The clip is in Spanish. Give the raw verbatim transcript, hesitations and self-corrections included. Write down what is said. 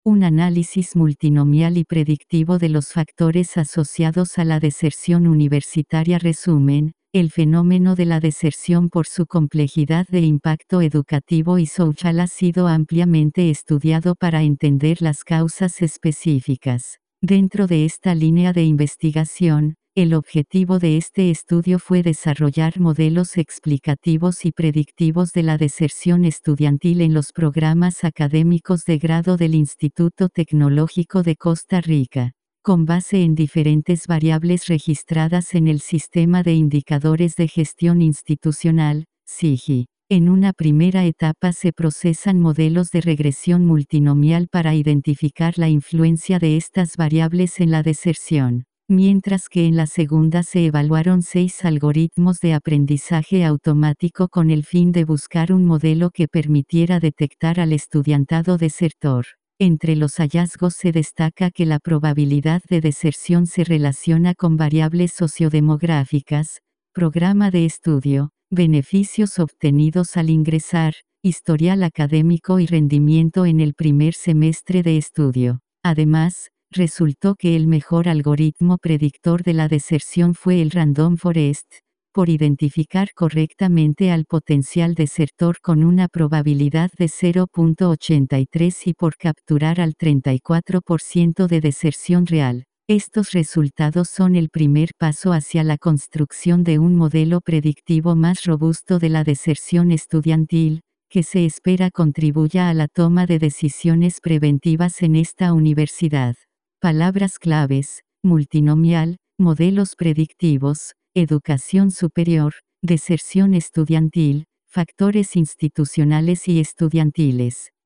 Un análisis multinomial y predictivo de los factores asociados a la deserción universitaria resumen, el fenómeno de la deserción por su complejidad de impacto educativo y social ha sido ampliamente estudiado para entender las causas específicas. Dentro de esta línea de investigación, el objetivo de este estudio fue desarrollar modelos explicativos y predictivos de la deserción estudiantil en los programas académicos de grado del Instituto Tecnológico de Costa Rica, con base en diferentes variables registradas en el Sistema de Indicadores de Gestión Institucional, S I G I. En una primera etapa se procesan modelos de regresión multinomial para identificar la influencia de estas variables en la deserción, mientras que en la segunda se evaluaron seis algoritmos de aprendizaje automático con el fin de buscar un modelo que permitiera detectar al estudiantado desertor. Entre los hallazgos se destaca que la probabilidad de deserción se relaciona con variables sociodemográficas, programa de estudio, beneficios obtenidos al ingresar, historial académico y rendimiento en el primer semestre de estudio. Además, resultó que el mejor algoritmo predictor de la deserción fue el Random Forest, por identificar correctamente al potencial desertor con una probabilidad de cero punto ochenta y tres y por capturar al treinta y cuatro por ciento de deserción real. Estos resultados son el primer paso hacia la construcción de un modelo predictivo más robusto de la deserción estudiantil, que se espera contribuya a la toma de decisiones preventivas en esta universidad. Palabras claves: multinomial, modelos predictivos, educación superior, deserción estudiantil, factores institucionales y estudiantiles.